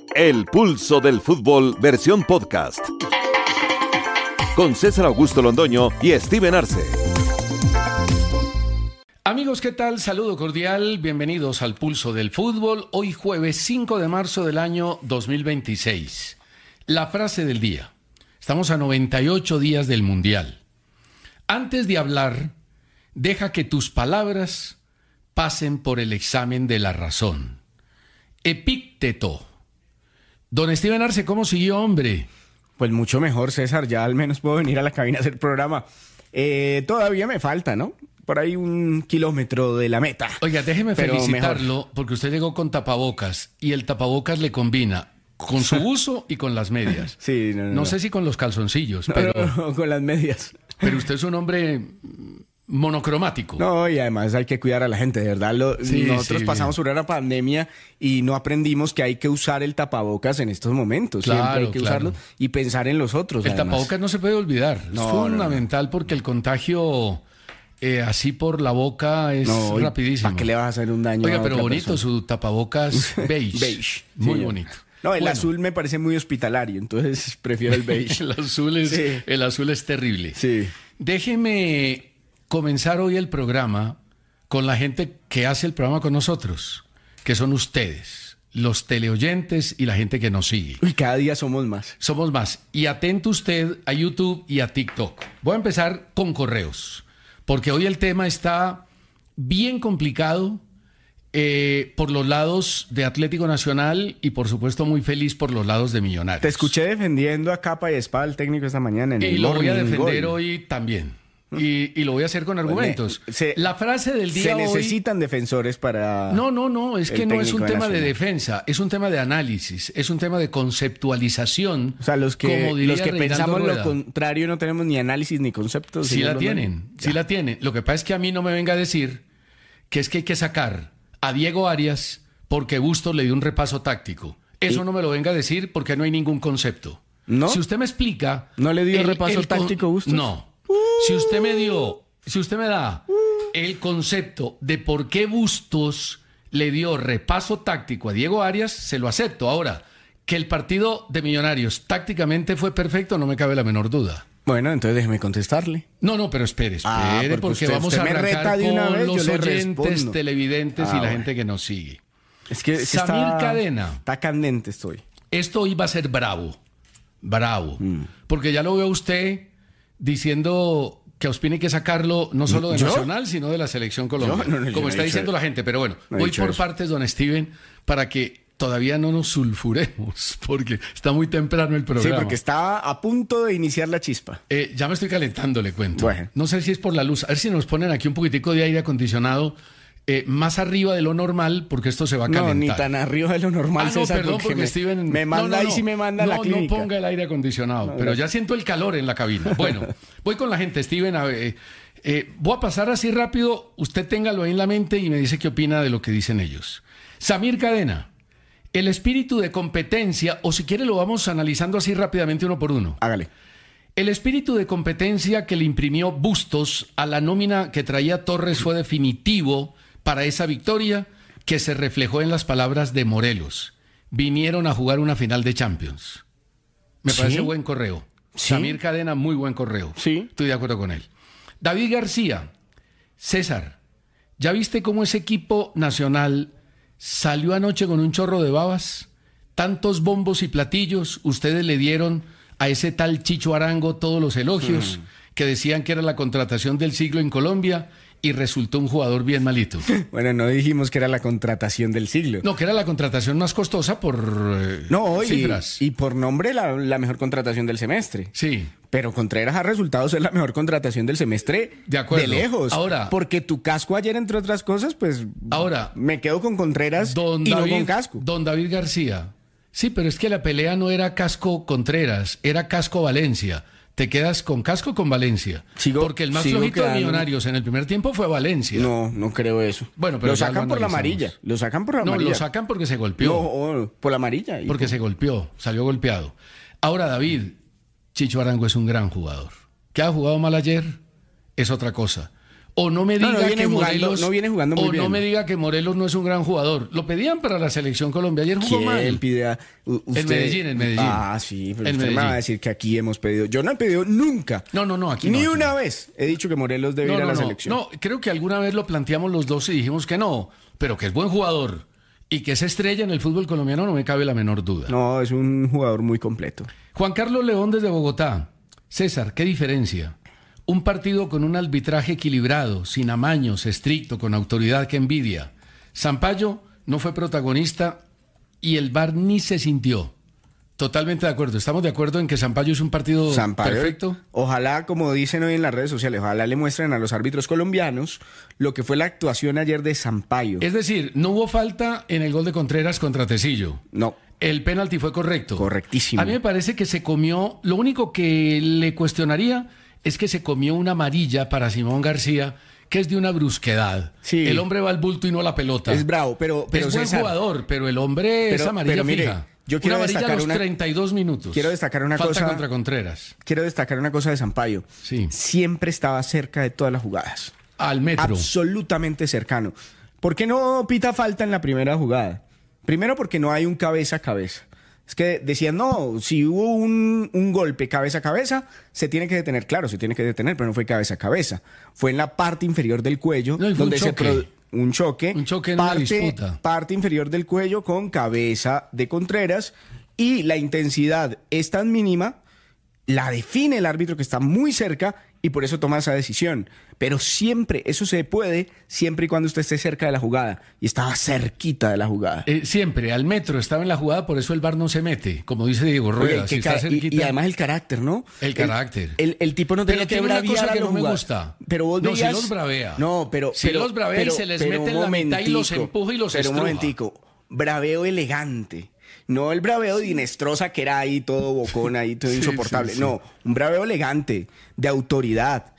El Pulso del Fútbol, versión podcast. Con César Augusto Londoño y Steven Arce. Amigos, ¿qué tal? Saludo cordial, bienvenidos al Pulso del Fútbol. Hoy jueves 5 de marzo del año 2026. La frase del día. Estamos a 98 días del Mundial. Antes de hablar, deja que tus palabras pasen por el examen de la razón. Epícteto. Don Steven Arce, ¿cómo siguió, hombre? Pues mucho mejor, César. Ya al menos puedo venir a la cabina a hacer programa. Todavía me falta, ¿no? Por ahí 1 kilómetro de la meta. Oiga, déjeme felicitarlo mejor. porque usted llegó con tapabocas y el tapabocas le combina con su uso y con las medias. Sí, no sé si con los calzoncillos, no, pero... no, con las medias. Pero usted es un hombre monocromático. No, y además hay que cuidar a la gente, de verdad. Nosotros pasamos por una pandemia y no aprendimos que hay que usar el tapabocas en estos momentos. Claro, siempre hay que usarlo y pensar en los otros. El además. tapabocas no se puede olvidar. Es fundamental porque el contagio así por la boca es rapidísimo. ¿Para qué le vas a hacer un daño? Oiga, a pero otra bonito persona? su tapabocas beige. Beige. Muy Sí, bonito. No, el azul me parece muy hospitalario, entonces prefiero el beige. El azul es terrible. Sí. Déjeme comenzar hoy el programa con la gente que hace el programa con nosotros, que son ustedes, los teleoyentes y la gente que nos sigue. Uy, cada día somos más. Somos más. Y atento usted a YouTube y a TikTok. Voy a empezar con correos, porque hoy el tema está bien complicado por los lados de Atlético Nacional y por supuesto muy feliz por los lados de Millonarios. Te escuché defendiendo a capa y espada al técnico esta mañana en el Y lo voy a Morning defender Gol. hoy también. Y lo voy a hacer con argumentos. Se- La frase del día Se hoy... necesitan defensores para... No, es que el no es un técnico tema de nacional. defensa, es un tema de análisis, es un tema de conceptualización. O sea, los que como diría pensamos Reinaldo lo Rueda. contrario no tenemos ni análisis ni conceptos. Sí sino la lo tienen, mismo. sí la tienen. Lo que pasa es que a mí no me venga a decir que es que hay que sacar a Diego Arias porque Bustos le dio un repaso táctico. Eso no me lo venga a decir porque no hay ningún concepto. ¿No? Si usted me explica... ¿No le dio repaso táctico Bustos? No. Si usted me da el concepto de por qué Bustos le dio repaso táctico a Diego Arias, se lo acepto. Ahora, que el partido de Millonarios tácticamente fue perfecto, no me cabe la menor duda. Bueno, entonces déjeme contestarle. No, pero espere, porque porque usted vamos a me arrancar reta de una con vez, yo los le oyentes, respondo. televidentes y la bueno. gente que nos sigue. Es que Samir Cadena. Está candente estoy. Esto hoy va a ser bravo, porque ya lo veo a usted diciendo que a Ospina hay que sacarlo no solo de ¿Yo? Nacional, sino de la Selección Colombia, Yo como no está he dicho diciendo eso. la gente. Pero bueno, No he voy dicho por eso. partes, don Steven, para que todavía no nos sulfuremos, porque está muy temprano el Sí, programa. porque estaba a punto de iniciar la chispa. Ya me estoy calentando, le cuento. Bueno. No sé si es por la luz. A ver si nos ponen aquí un poquitico de aire acondicionado más arriba de lo normal, porque esto se va a calentar. No, ni tan arriba de lo normal, No, César, perdón, porque Steven... me manda y sí me manda a la clínica. No ponga el aire acondicionado, pero ya siento el calor en la cabina. Bueno, voy con la gente, Steven. Voy a pasar así rápido, usted téngalo ahí en la mente y me dice qué opina de lo que dicen ellos. Samir Cadena, el espíritu de competencia, o si quiere lo vamos analizando así rápidamente uno por uno. Hágale. El espíritu de competencia que le imprimió Bustos a la nómina que traía Torres fue definitivo para esa victoria que se reflejó en las palabras de Morelos. Vinieron a jugar una final de Champions. Me ¿Sí? parece buen correo. ¿Sí? Samir Cadena, muy buen correo. Sí. Estoy de acuerdo con él. David García, César, ¿ya viste cómo ese equipo nacional salió anoche con un chorro de babas? Tantos bombos y platillos ustedes le dieron a ese tal Chicho Arango todos los elogios que decían que era la contratación del siglo en Colombia y resultó un jugador bien malito. Bueno, no dijimos que era la contratación del siglo. No, que era la contratación más costosa por No, cifras. y por nombre la mejor contratación del semestre. Sí. Pero Contreras ha resultado ser la mejor contratación del semestre De acuerdo. lejos. Ahora- porque tu casco ayer, entre otras cosas, pues Ahora, me quedo con Contreras Don y David, no con casco. Don David García. Sí, pero es que la pelea no era Casco Contreras, era Casco Valencia. Te quedas con Casco o con Valencia. Porque el más sigo flojito de quedando- Millonarios en el primer tiempo fue Valencia. No creo eso. Bueno, pero lo ya sacan lo por la analizamos. amarilla. Lo sacan por la No, amarilla. lo sacan porque se golpeó. No, por la amarilla. Porque se golpeó, salió golpeado. Ahora, David, Chicho Arango es un gran jugador. Que ha jugado mal ayer es otra cosa. O no me diga que Morelos no viene jugando muy bien. O no me diga que Morelos no es un gran jugador. Lo pedían para la selección Colombia. Ayer jugó mal. ¿Quién pide usted? En Medellín. Ah, sí, pero En usted me va a Medellín. decir que aquí hemos pedido. Yo no he pedido nunca. No, aquí Ni no. una vez he dicho que Morelos debe ir a la selección. No, creo que alguna vez lo planteamos los dos y dijimos que no, pero que es buen jugador y que es estrella en el fútbol colombiano, no me cabe la menor duda. No, es un jugador muy completo. Juan Carlos León desde Bogotá. César, ¿qué diferencia? Un partido con un arbitraje equilibrado, sin amaños, estricto, con autoridad que envidia. Sampaio no fue protagonista y el VAR ni se sintió. Totalmente de acuerdo. ¿Estamos de acuerdo en que Sampaio es un partido perfecto? Ojalá, como dicen hoy en las redes sociales, ojalá le muestren a los árbitros colombianos lo que fue la actuación ayer de Sampaio. Es decir, no hubo falta en el gol de Contreras contra Tecillo. No. El penalti fue correcto. Correctísimo. A mí me parece que se comió, lo único que le cuestionaría es que se comió una amarilla para Simón García, que es de una brusquedad. Sí. El hombre va al bulto y no a la pelota. Es bravo, pero es buen César, jugador, pero el hombre es amarilla mire, fija. yo quiero una amarilla destacar a los 32 minutos. Quiero destacar una Falta cosa. contra Contreras. Quiero destacar una cosa de Sampaio. Sí. Siempre estaba cerca de todas las jugadas. Al metro. Absolutamente cercano. ¿Por qué no pita falta en la primera jugada? Primero porque no hay un cabeza a cabeza. Es que decían, no, si hubo un golpe cabeza a cabeza, se tiene que detener. Claro, se tiene que detener, pero no fue cabeza a cabeza. Fue en la parte inferior del cuello, No, y fue donde un choque. Un choque en una disputa. Parte inferior del cuello con cabeza de Contreras. Y la intensidad es tan mínima, la define el árbitro que está muy cerca y por eso toma esa decisión. Pero siempre, eso se puede, siempre y cuando usted esté cerca de la jugada. Y estaba cerquita de la jugada. Siempre, al metro, estaba en la jugada, por eso el VAR no se mete, como dice Diego Rueda. Oye, Si está cerquita, y además el carácter, ¿no? El carácter. El tipo no tenía Pero que tiene una braviar cosa a que los no me jugadores. gusta. Pero vos No, si veías- los bravea. No, pero... Si los bravea y pero- se les pero mete un en la mitad y los momentico, empuja y los pero un estruja. momentico, braveo elegante. No el braveo de Inestrosa que era ahí todo bocón, ahí todo Sí, insoportable. sí, sí. No, un braveo elegante, de autoridad.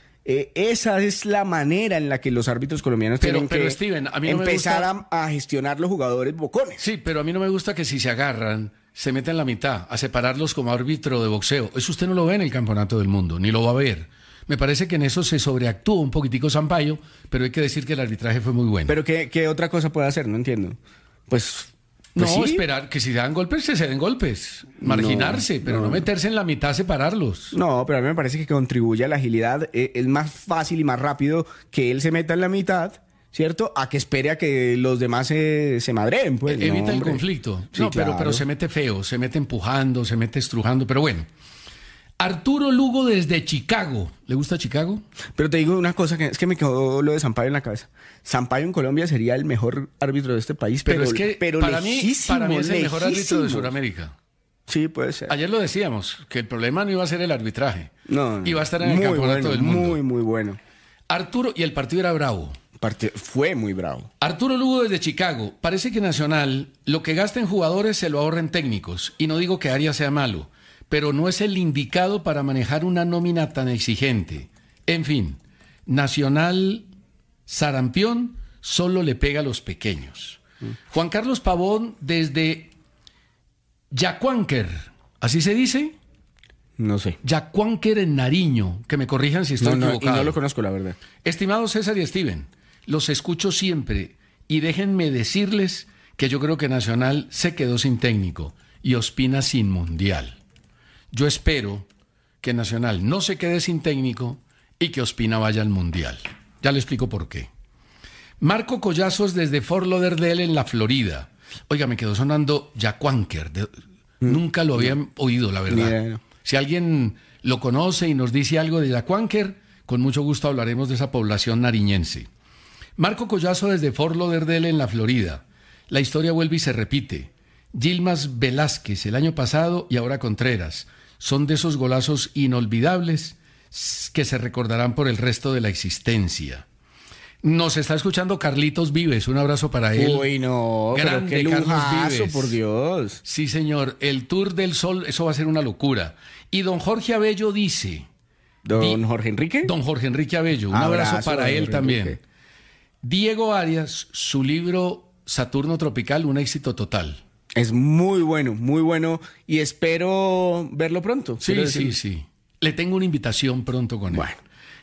Esa es la manera en la que los árbitros colombianos tienen Pero, que Steven, a mí no me empezar gusta- a gestionar los jugadores bocones. Sí, pero a mí no me gusta que si se agarran, se meten en la mitad, a separarlos como árbitro de boxeo. Eso usted no lo ve en el campeonato del mundo, ni lo va a ver. Me parece que en eso se sobreactúa un poquitico Sampaio, pero hay que decir que el arbitraje fue muy bueno. Pero ¿qué otra cosa puede hacer? No entiendo. Pues no, sí. esperar que si se dan golpes, se den golpes. Marginarse, pero no meterse en la mitad, separarlos. No, pero a mí me parece que contribuye a la agilidad. Es más fácil y más rápido que él se meta en la mitad, ¿cierto? A que espere a que los demás se madreen, pues. No, Evita el hombre. conflicto. Sí, No, pero claro. se mete feo, se mete empujando, se mete estrujando, pero bueno. Arturo Lugo desde Chicago. ¿Le gusta Chicago? Pero te digo una cosa, que es que me quedó lo de Sampaio en la cabeza. Sampaio en Colombia sería el mejor árbitro de este país, Pero es que para mí lejísimo, es el mejor árbitro de lejísimo. Sudamérica. Sí, puede ser. Ayer lo decíamos, que el problema no iba a ser el arbitraje. No, Iba a estar en el muy campeonato bueno, del mundo. Muy, muy bueno. Arturo, y el partido era bravo. Fue muy bravo. Arturo Lugo desde Chicago. Parece que Nacional lo que gasta en jugadores se lo ahorra en técnicos. Y no digo que Arias sea malo, pero no es el indicado para manejar una nómina tan exigente. En fin, Nacional sarampión solo le pega a los pequeños. Juan Carlos Pavón desde Yacuánquer, ¿así se dice? No sé. Yacuánquer en Nariño, que me corrijan si estoy Y equivocado. no lo conozco, la verdad. Estimados César y Steven, los escucho siempre y déjenme decirles que yo creo que Nacional se quedó sin técnico y Ospina sin mundial. Yo espero que Nacional no se quede sin técnico y que Ospina vaya al mundial. Ya le explico por qué. Marco Collazos desde Fort Lauderdale en la Florida. Oiga, me quedó sonando Yacuánquer. Nunca lo había oído, la verdad. Mira, no. Si alguien lo conoce y nos dice algo de Yacuánquer, con mucho gusto hablaremos de esa población nariñense. Marco Collazo desde Fort Lauderdale en la Florida. La historia vuelve y se repite. Yilmaz Velázquez el año pasado y ahora Contreras. Son de esos golazos inolvidables que se recordarán por el resto de la existencia. Nos está escuchando Carlitos Vives. Un abrazo para él. Uy, no, Grande pero qué Carlos lujazo, Vives. por Dios. Sí, señor. El Tour del Sol, eso va a ser una locura. Y don Jorge Abello dice... ¿Don Jorge Enrique? Don Jorge Enrique Abello. Un abrazo para don él Jorge también. Enrique. Diego Arias, su libro Saturno Tropical, un éxito total. Es muy bueno y espero verlo pronto. Sí, quiero sí, decir. sí. Le tengo una invitación pronto con él. Bueno.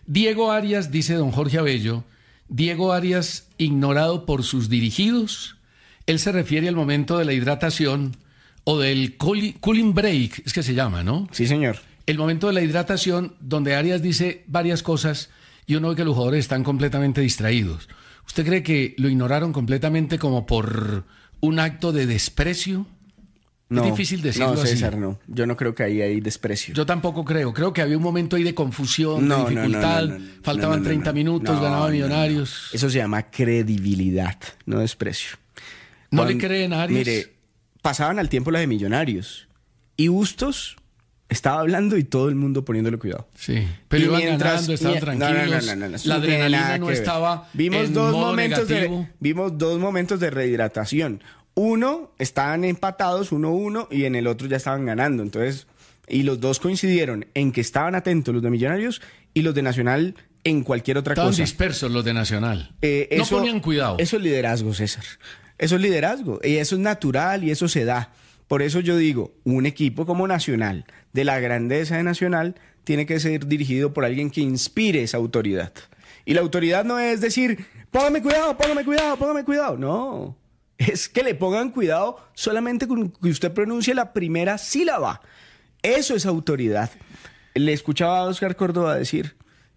Diego Arias, dice don Jorge Abello, Diego Arias ignorado por sus dirigidos. Él se refiere al momento de la hidratación o del cooling break, es que se llama, ¿no? Sí, señor. El momento de la hidratación donde Arias dice varias cosas y uno ve que los jugadores están completamente distraídos. ¿Usted cree que lo ignoraron completamente como por un acto de desprecio? No, es difícil decirlo no, César, así. no. Yo no creo que ahí hay desprecio. Yo tampoco creo. Creo que había un momento ahí de confusión, de dificultad. Faltaban 30 minutos, ganaba Millonarios. Eso se llama credibilidad, no desprecio. ¿No le creen a Arias? Mire, pasaban al tiempo las de Millonarios y Bustos estaba hablando y todo el mundo poniéndole cuidado. Sí, pero Y iban mientras- ganando, estaban tranquilos. No, la eso no tiene adrenalina nada no que ver. estaba Vimos en dos modo momentos negativo. vimos dos momentos de rehidratación. Uno, estaban empatados 1-1 y en el otro ya estaban ganando. Entonces, y los dos coincidieron en que estaban atentos los de Millonarios y los de Nacional en cualquier otra Estaban cosa. dispersos los de Nacional. No ponían cuidado. Eso es liderazgo, César. Eso es liderazgo. Y eso es natural y eso se da. Por eso yo digo, un equipo como Nacional, de la grandeza de Nacional, tiene que ser dirigido por alguien que inspire esa autoridad. Y la autoridad no es decir, póngame cuidado, póngame cuidado, póngame cuidado. No. Es que le pongan cuidado solamente con que usted pronuncie la primera sílaba. Eso es autoridad. Le escuchaba a Oscar Córdoba decir,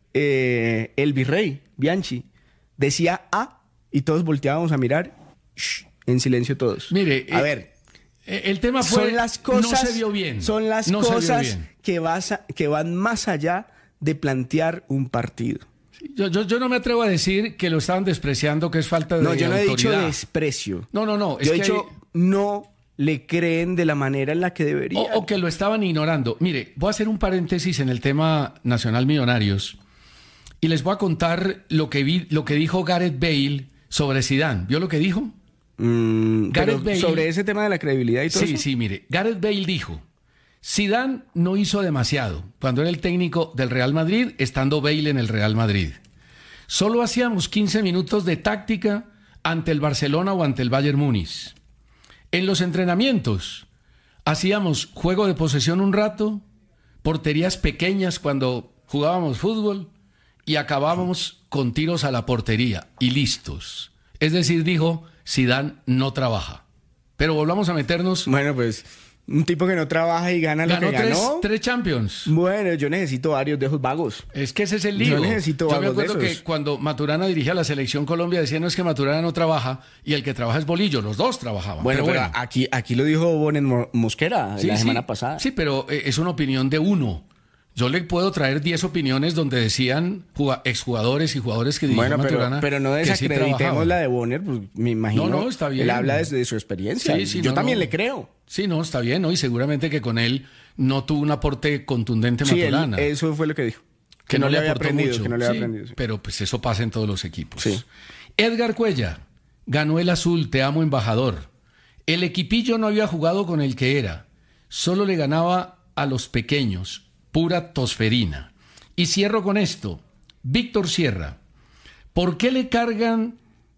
el virrey, Bianchi, decía A y todos volteábamos a mirar, en silencio todos. Mire, a ver, el tema fue, son las cosas, no se vio bien. Son las No se vio cosas bien. que van más allá de plantear un partido. Yo no me atrevo a decir que lo estaban despreciando, que es falta de No, yo no he dicho autoridad. desprecio. No. Es Yo he que dicho no le creen de la manera en la que deberían. o que lo estaban ignorando. Mire, voy a hacer un paréntesis en el tema Nacional Millonarios y les voy a contar lo que dijo Gareth Bale sobre Zidane. ¿Vio lo que dijo? Pero Gareth Bale- sobre ese tema de la credibilidad y todo Sí, eso. sí, mire. Gareth Bale dijo, Zidane no hizo demasiado cuando era el técnico del Real Madrid, estando Bale en el Real Madrid. Solo hacíamos 15 minutos de táctica ante el Barcelona o ante el Bayern Múnich. En los entrenamientos hacíamos juego de posesión un rato, porterías pequeñas cuando jugábamos fútbol y acabábamos con tiros a la portería y listos. Es decir, dijo, Zidane no trabaja. Pero volvamos a meternos. Bueno, pues un tipo que no trabaja y gana lo Ganó que ganó. tres Champions. Bueno, yo necesito varios de esos vagos. Es que ese es el lío. Yo necesito me vagos de acuerdo que esos. cuando Maturana dirigía la selección Colombia decía, no, es que Maturana no trabaja y el que trabaja es Bolillo. Los dos trabajaban. Bueno, pero aquí lo dijo Bonet Mosquera la semana pasada. Sí, pero es una opinión de uno. Yo le puedo traer 10 opiniones donde decían exjugadores y jugadores que dirigían Bueno, Maturana. pero no que sí desacreditemos trabajaban. la de Bonner, pues me imagino. No, está bien. Él habla desde su experiencia. Sí, yo no, también no. le creo. Sí, no, está bien, ¿no? Y seguramente que con él no tuvo un aporte contundente Sí, Maturana. eso fue lo que dijo. que no le había aportó aprendido, mucho. que no le había Sí, aprendido. Sí. Pero pues eso pasa en todos los equipos. Sí. Edgar Cuella ganó el azul, te amo embajador. El equipillo no había jugado con el que era, solo le ganaba a los pequeños, pura tosferina. Y cierro con esto. Víctor Sierra, ¿por qué le cargan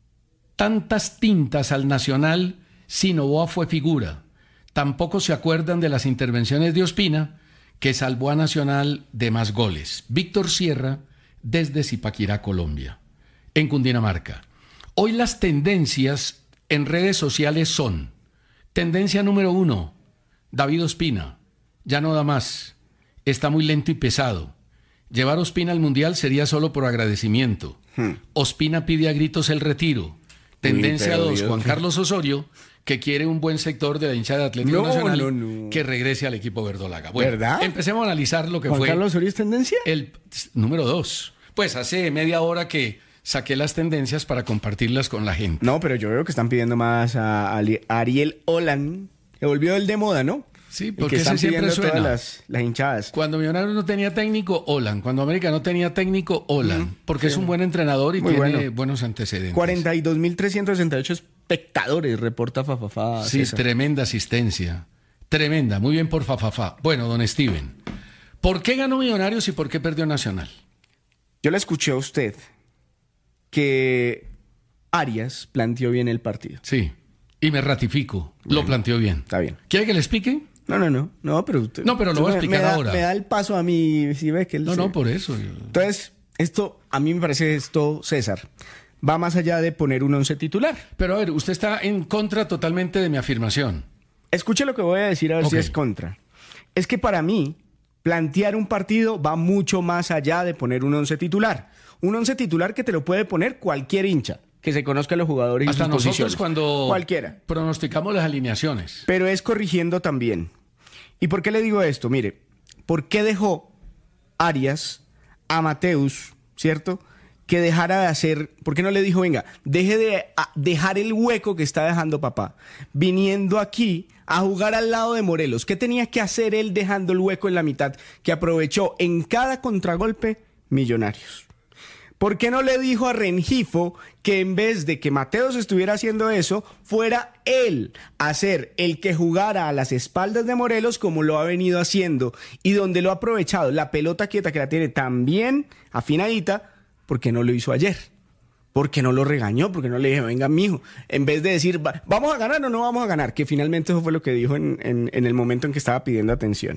tantas tintas al Nacional si Novoa fue figura? Tampoco se acuerdan de las intervenciones de Ospina, que salvó a Nacional de más goles. Víctor Sierra, desde Zipaquirá, Colombia, en Cundinamarca. Hoy las tendencias en redes sociales son: tendencia número 1, David Ospina, ya no da más, está muy lento y pesado. Llevar a Ospina al Mundial sería solo por agradecimiento. Ospina pide a gritos el retiro. Tendencia pero 2, Dios. Juan Carlos Osorio, que quiere un buen sector de la hinchada de Atlético No, Nacional no. que regrese al equipo verdolaga. Bueno, ¿Verdad? empecemos a analizar lo que ¿Juan fue Carlos Osorio es tendencia? el número 2. Pues hace media hora que saqué las tendencias para compartirlas con la gente. No, pero yo veo que están pidiendo más a Ariel Olan, que volvió el de moda, ¿no? Sí, El porque que están ese siempre pidiendo suena. todas las hinchadas. Cuando Millonarios no tenía técnico, Olan. Cuando América no tenía técnico, Olan. Porque es un buen entrenador y Muy tiene bueno. buenos antecedentes. 42.368 espectadores, reporta Fafafá. Sí, César. tremenda asistencia. Tremenda. Muy bien por Fafafá. Bueno, don Steven, ¿por qué ganó Millonarios y por qué perdió Nacional? Yo le escuché a usted que Arias planteó bien el partido. Sí. Y me ratifico. Lo planteó bien. Está bien. ¿Quiere que le explique? No, pero usted... No, pero lo voy a explicar ahora. Me da el paso a mí, si ve que él No, se- no, por eso. Entonces, Esto, a mí me parece esto, César, va más allá de poner un 11 titular. Pero a ver, usted está en contra totalmente de mi afirmación. Escuche lo que voy a decir, a ver si es contra. Es que para mí, plantear un partido va mucho más allá de poner un 11 titular. Un 11 titular que te lo puede poner cualquier hincha, que se conozca los jugadores y sus posiciones. Hasta nosotros cuando cualquiera pronosticamos las alineaciones. Pero es corrigiendo también. ¿Y por qué le digo esto? Mire, ¿por qué dejó Arias a Mateus, cierto? Que dejara de hacer, ¿por qué no le dijo, venga, deje de dejar el hueco que está dejando papá, viniendo aquí a jugar al lado de Morelos? ¿Qué tenía que hacer él dejando el hueco en la mitad? Que aprovechó en cada contragolpe Millonarios. ¿Por qué no le dijo a Rengifo que en vez de que Mateos estuviera haciendo eso, fuera él a ser el que jugara a las espaldas de Morelos como lo ha venido haciendo y donde lo ha aprovechado la pelota quieta que la tiene tan bien afinadita? ¿Por qué no lo hizo ayer? ¿Por qué no lo regañó? ¿Por qué no le dijo, venga, mijo? En vez de decir, ¿vamos a ganar o no vamos a ganar? Que finalmente eso fue lo que dijo en el momento en que estaba pidiendo atención.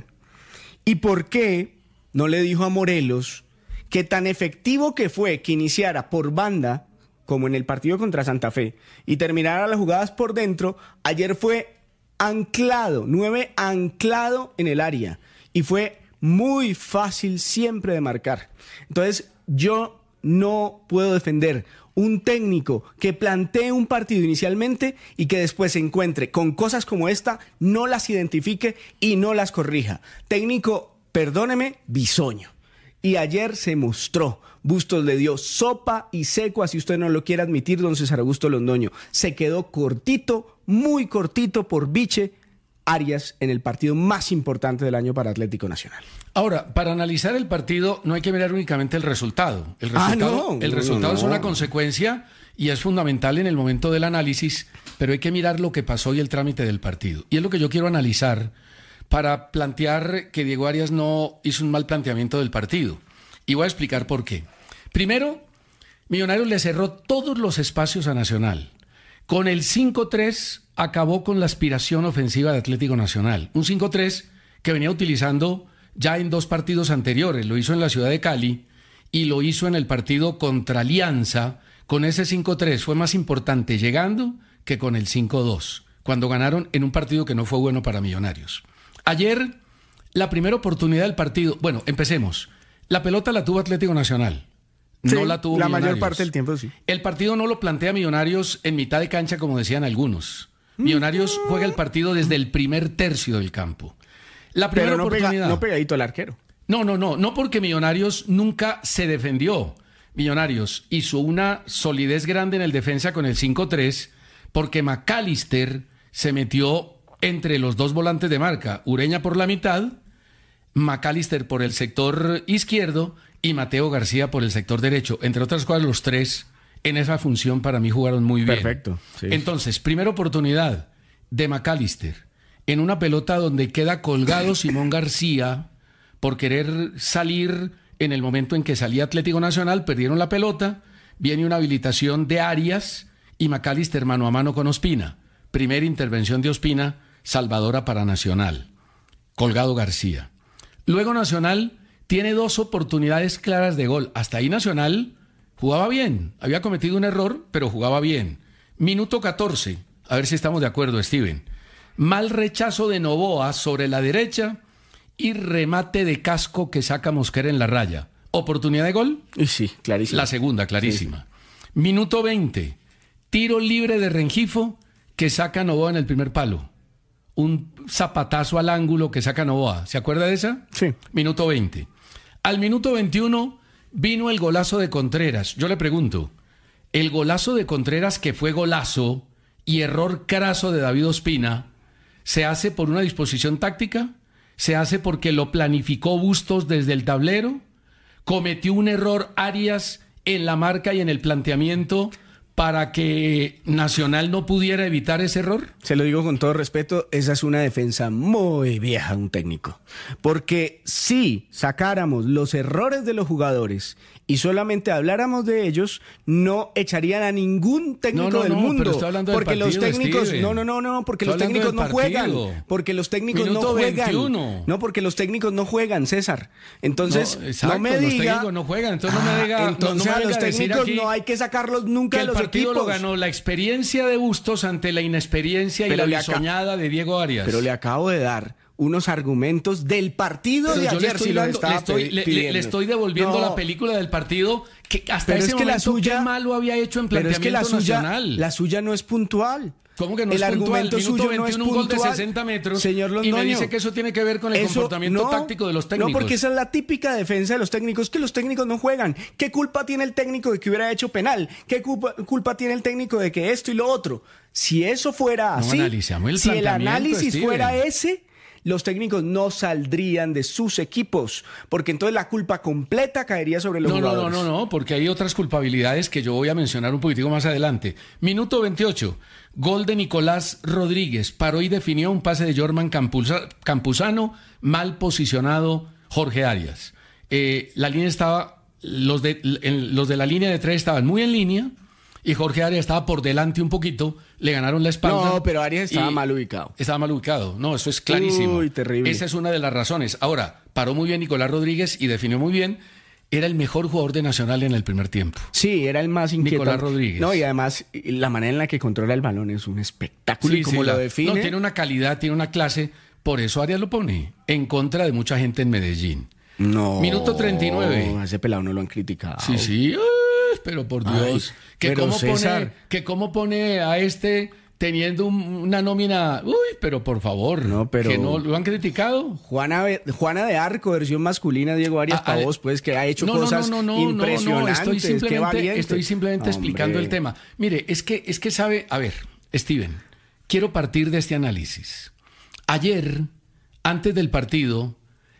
¿Y por qué no le dijo a Morelos que tan efectivo que fue que iniciara por banda, como en el partido contra Santa Fe, y terminara las jugadas por dentro, ayer fue anclado, 9 anclado en el área, y fue muy fácil siempre de marcar? Entonces, yo no puedo defender un técnico que plantee un partido inicialmente y que después se encuentre con cosas como esta, no las identifique y no las corrija. Técnico, perdóneme, bisoño. Y ayer se mostró. Bustos le dio sopa y seco, así usted no lo quiere admitir, don César Augusto Londoño. Se quedó cortito, muy cortito por biche Arias en el partido más importante del año para Atlético Nacional. Ahora, para analizar el partido no hay que mirar únicamente el resultado. El resultado es una consecuencia y es fundamental en el momento del análisis, pero hay que mirar lo que pasó y el trámite del partido. Y es lo que yo quiero analizar para plantear que Diego Arias no hizo un mal planteamiento del partido. Y voy a explicar por qué. Primero, Millonarios le cerró todos los espacios a Nacional. Con el 5-3 acabó con la aspiración ofensiva de Atlético Nacional. Un 5-3 que venía utilizando ya en 2 partidos anteriores. Lo hizo en la ciudad de Cali y lo hizo en el partido contra Alianza. Con ese 5-3 fue más importante llegando que con el 5-2, cuando ganaron en un partido que no fue bueno para Millonarios. Ayer, la primera oportunidad del partido... Bueno, empecemos. La pelota la tuvo Atlético Nacional. Sí, no la tuvo la Millonarios. mayor parte del tiempo, sí. El partido no lo plantea Millonarios en mitad de cancha, como decían algunos. Millonarios juega el partido desde el primer tercio del campo. La primera Pero no oportunidad... no pegadito al arquero. No porque Millonarios nunca se defendió. Millonarios hizo una solidez grande en el defensa con el 5-3, porque McAllister se metió entre los 2 volantes de marca, Ureña por la mitad, McAllister por el sector izquierdo y Mateo García por el sector derecho. Entre otras cosas, los 3 en esa función para mí jugaron muy bien. Perfecto. Sí. Entonces, primera oportunidad de McAllister en una pelota donde queda colgado Simón García por querer salir en el momento en que salía Atlético Nacional, perdieron la pelota, viene una habilitación de Arias y McAllister mano a mano con Ospina. Primera intervención de Ospina, salvadora para Nacional. Colgado García. Luego Nacional tiene 2 oportunidades claras de gol. Hasta ahí Nacional jugaba bien. Había cometido un error, pero jugaba bien. Minuto 14. A ver si estamos de acuerdo, Steven. Mal rechazo de Novoa sobre la derecha y remate de Casco que saca Mosquera en la raya. ¿Oportunidad de gol? Y sí, clarísima. La segunda, clarísima. Sí. Minuto 20. Tiro libre de Rengifo que saca Novoa en el primer palo. Un zapatazo al ángulo que saca Novoa. ¿Se acuerda de esa? Sí. Minuto 20. Al minuto 21 vino el golazo de Contreras. Yo le pregunto, ¿el golazo de Contreras, que fue golazo y error craso de David Ospina, se hace por una disposición táctica? ¿Se hace porque lo planificó Bustos desde el tablero? ¿Cometió un error Arias en la marca y en el planteamiento para que Nacional no pudiera evitar ese error? Se lo digo con todo respeto, esa es una defensa muy vieja de un técnico. Porque si sacáramos los errores de los jugadores y solamente habláramos de ellos, no echarían a ningún técnico del mundo. Pero estoy hablando porque del partido, los técnicos, Steven. No, porque Estoy los técnicos hablando no del partido. juegan. Porque los técnicos Minuto no juegan. 21. No, porque los técnicos no juegan, César. Entonces, exacto, no me los diga. técnicos no juegan, entonces no me diga. Entonces no me a los venga a decir técnicos aquí no hay que sacarlos nunca que de el los partido equipos. lo ganó la experiencia de Bustos ante la inexperiencia y Pero la le bisoñada de Diego Arias. Pero le acabo de dar unos argumentos del partido Pero de yo le ayer. estoy Si lo dando- estaba pidiendo. le estoy devolviendo No, la película del partido que hasta pero ese es que la momento suya, qué malo había hecho en pero es que planteamiento la suya no es puntual. ¿Cómo que no el es puntual? argumento Minuto suyo 21, no es un gol de puntual. 60 metros. Señor Y me Londoño, dice que eso tiene que ver con el comportamiento táctico de los técnicos. No, porque esa es la típica defensa de los técnicos, que los técnicos no juegan. ¿Qué culpa tiene el técnico de que hubiera hecho penal? ¿Qué culpa tiene el técnico de que esto y lo otro? Si eso fuera así, analicemos el si el planteamiento, análisis Steven. fuera ese, los técnicos no saldrían de sus equipos, porque entonces la culpa completa caería sobre los jugadores. No, porque hay otras culpabilidades que yo voy a mencionar un poquitico más adelante. Minuto 28, gol de Nicolás Rodríguez, paró y definió un pase de Jorman Campuzano, mal posicionado Jorge Arias. La línea estaba, los de la línea de 3 estaban muy en línea y Jorge Arias estaba por delante un poquito, le ganaron la espalda. No, pero Arias estaba y mal ubicado. Estaba mal ubicado, no, eso es clarísimo. Uy, terrible. Esa es una de las razones. Ahora, paró muy bien Nicolás Rodríguez y definió muy bien. Era el mejor jugador de Nacional en el primer tiempo. Sí, era el más inquieto. Nicolás Rodríguez. No, y además la manera en la que controla el balón es un espectáculo. Sí, y como lo define. No, tiene una calidad, tiene una clase. Por eso Arias lo pone en contra de mucha gente en Medellín. No. Minuto 39. A ese pelado no lo han criticado. Sí, pero por Dios. Ay, pero César, cómo pone a este teniendo una nómina. Uy, pero por favor. No, pero- Que no lo han criticado. Juana de Arco, versión masculina, Diego Arias, para vos, pues, que ha hecho cosas impresionantes. Estoy simplemente explicando el tema. Mire, es que sabe, a ver, Steven, quiero partir de este análisis. Ayer, antes del partido,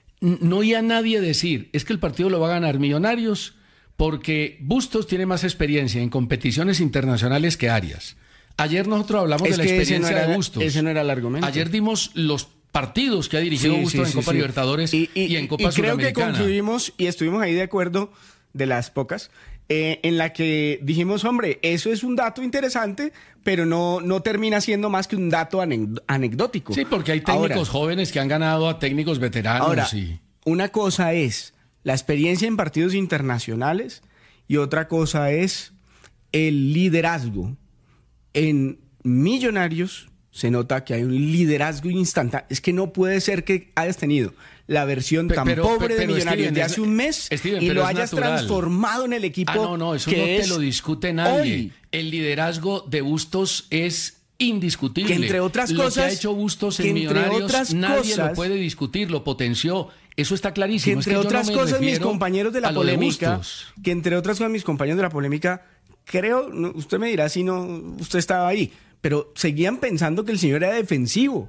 no oía a nadie decir, es que el partido lo va a ganar Millonarios porque Bustos tiene más experiencia en competiciones internacionales que Arias. Ayer nosotros hablamos de la experiencia de Bustos. Ese no era el argumento. Ayer dimos los partidos que ha dirigido Bustos en Copa Libertadores y en Copa Creo que Sudamericana. concluimos y estuvimos ahí de acuerdo, de las pocas, en la que dijimos, hombre, eso es un dato interesante, pero no termina siendo más que un dato anecdótico. Sí, porque hay técnicos jóvenes que han ganado a técnicos veteranos. Ahora, una cosa es la experiencia en partidos internacionales y otra cosa es el liderazgo. En Millonarios se nota que hay un liderazgo instantáneo. Es que no puede ser que hayas tenido la versión tan pobre de Millonarios de hace un mes y lo hayas transformado en el equipo. Eso que no te es lo discute nadie. hoy. El liderazgo de Bustos es indiscutible. Que entre otras lo cosas, que ha hecho Bustos que en entre Millonarios otras nadie cosas- lo puede discutir, lo potenció. Eso está Que clarísimo. entre Es que yo otras no me cosas mis refiero compañeros de la a lo de polémica, Bustos. que entre otras cosas mis compañeros de la polémica, creo, usted me dirá si no, usted estaba ahí, pero seguían pensando que el señor era defensivo.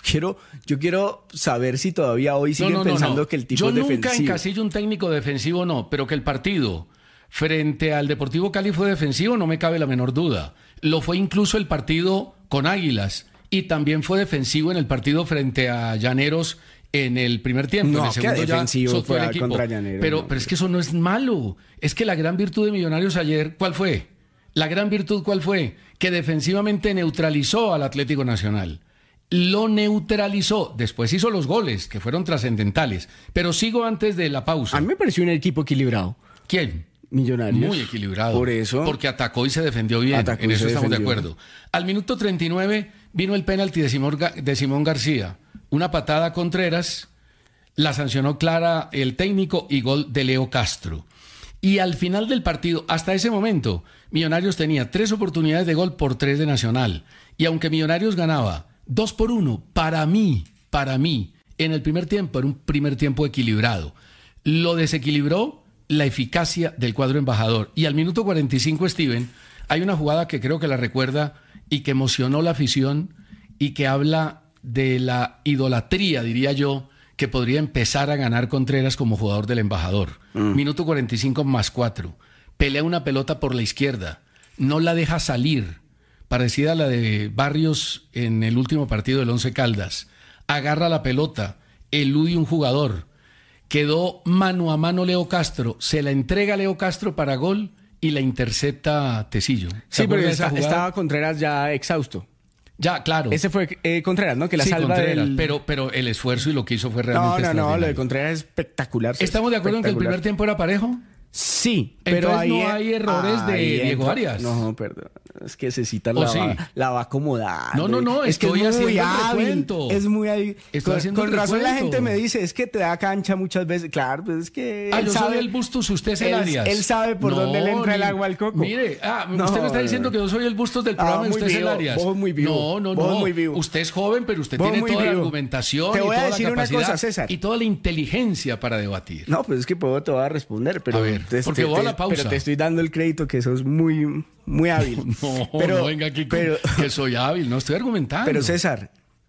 Yo quiero saber si todavía hoy siguen pensando que el tipo yo es defensivo. nunca encasillo un técnico defensivo, no, pero que el partido frente al Deportivo Cali fue defensivo, no me cabe la menor duda. Lo fue incluso el partido con Águilas y también fue defensivo en el partido frente a Llaneros en el primer tiempo. No, en el segundo que ya defensivo soltó el fue equipo. contra Llaneros, Pero no. es que eso no es malo. Es que la gran virtud de Millonarios ayer, ¿cuál fue? La gran virtud, ¿cuál fue? Que defensivamente neutralizó al Atlético Nacional. Lo neutralizó. Después hizo los goles, que fueron trascendentales. Pero sigo antes de la pausa. A mí me pareció un equipo equilibrado. ¿Quién? Millonarios. Muy equilibrado. Por eso. Porque atacó y se defendió bien. Atacó En y eso se estamos de defendió. acuerdo. Al minuto 39 vino el penalti de Simón García. Una patada a Contreras. La sancionó clara el técnico y gol de Leo Castro. Y al final del partido, hasta ese momento, Millonarios tenía 3 oportunidades de gol por 3 de Nacional. Y aunque Millonarios ganaba 2-1, para mí, en el primer tiempo, era un primer tiempo equilibrado. Lo desequilibró la eficacia del cuadro embajador. Y al minuto 45, Steven, hay una jugada que creo que la recuerda y que emocionó la afición y que habla de la idolatría, diría yo, que podría empezar a ganar Contreras como jugador del embajador. Minuto 45 más 4. Pelea una pelota por la izquierda. no la deja salir, parecida a la de Barrios en el último partido del Once Caldas. Agarra la pelota, elude un jugador, quedó mano a mano Leo Castro, se la entrega a Leo Castro para gol y la intercepta Tecillo. Sí, pero estaba Contreras ya exhausto. Ya, claro. Ese fue Contreras, ¿no? Que la sí, salva Contreras, pero el esfuerzo y lo que hizo fue realmente No, lo de Contreras es espectacular. ¿Estamos de acuerdo en que el primer tiempo era parejo? Sí, pero entonces ahí no hay errores de Diego Arias. No, perdón. Es que Cecita la va acomodando. No, estoy haciendo el hábil. Recuento. Es muy hábil. Con razón la recuento. gente me dice, es que te da cancha muchas veces. Claro, pues es que yo soy el Bustos, usted es el Arias. Él sabe por dónde le entra el agua al coco. Mire, usted me está diciendo que yo soy el Bustos del programa y usted es el Arias. Vos muy vivo. No. Muy vivo. Usted es joven, pero usted tiene toda la argumentación te voy y toda a decir la capacidad una cosa, César. y toda la inteligencia para debatir. No, pues es que te voy a responder, pero a ver, porque voy a la pausa. Pero te estoy dando el crédito que sos muy hábil. No venga aquí que soy hábil, no estoy argumentando. Pero César,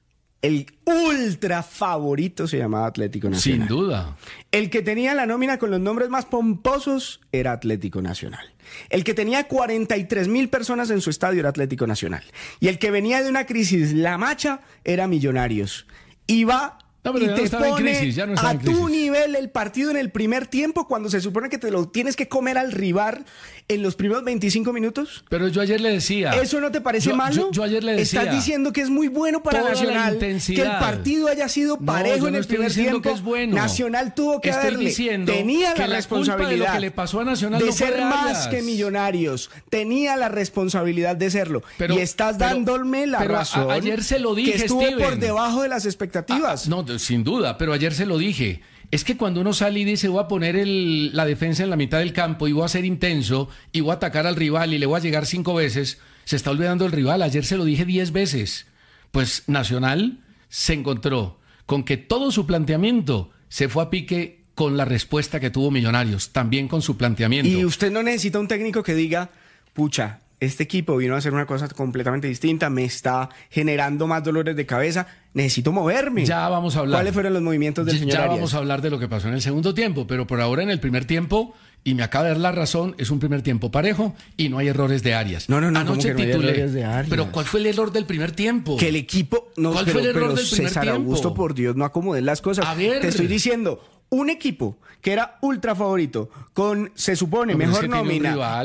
el ultra favorito se llamaba Atlético Nacional. Sin duda. El que tenía la nómina con los nombres más pomposos era Atlético Nacional. El que tenía 43,000 personas en su estadio era Atlético Nacional. Y el que venía de una crisis, la macha, era Millonarios. Iba... No, y te pone crisis, a tu nivel el partido en el primer tiempo cuando se supone que te lo tienes que comer al rival en los primeros 25 minutos. Pero yo ayer le decía... ¿Eso no te parece malo? Yo ayer le decía... Estás diciendo que es muy bueno para Nacional, que el partido haya sido parejo en el primer tiempo. Que es bueno. Nacional tuvo que tenía la responsabilidad de lo que le pasó a Nacional de ser más que Millonarios. Tenía la responsabilidad de serlo. Y estás dándome la razón. Ayer se lo dije, que estuvo por debajo de las expectativas. No, sin duda, pero ayer se lo dije. Es que cuando uno sale y dice voy a poner la defensa en la mitad del campo y voy a ser intenso y voy a atacar al rival y le voy a llegar 5 veces, se está olvidando el rival. Ayer se lo dije 10 veces. Pues Nacional se encontró con que todo su planteamiento se fue a pique con la respuesta que tuvo Millonarios, también con su planteamiento. Y usted no necesita un técnico que diga, pucha, este equipo vino a hacer una cosa completamente distinta, me está generando más dolores de cabeza, necesito moverme. Ya vamos a hablar. ¿Cuáles fueron los movimientos del señor Arias? Vamos a hablar de lo que pasó en el segundo tiempo, pero por ahora en el primer tiempo, y me acaba de dar la razón, es un primer tiempo parejo y no hay errores de Arias. No, anoche no hay errores de Arias. Pero ¿cuál fue el error del primer tiempo? Que el equipo... No, ¿Cuál fue el error del primer César tiempo? Augusto, por Dios, no acomodes las cosas. A ver. Te estoy diciendo... Un equipo que era ultra favorito, con, se supone, mejor nómina,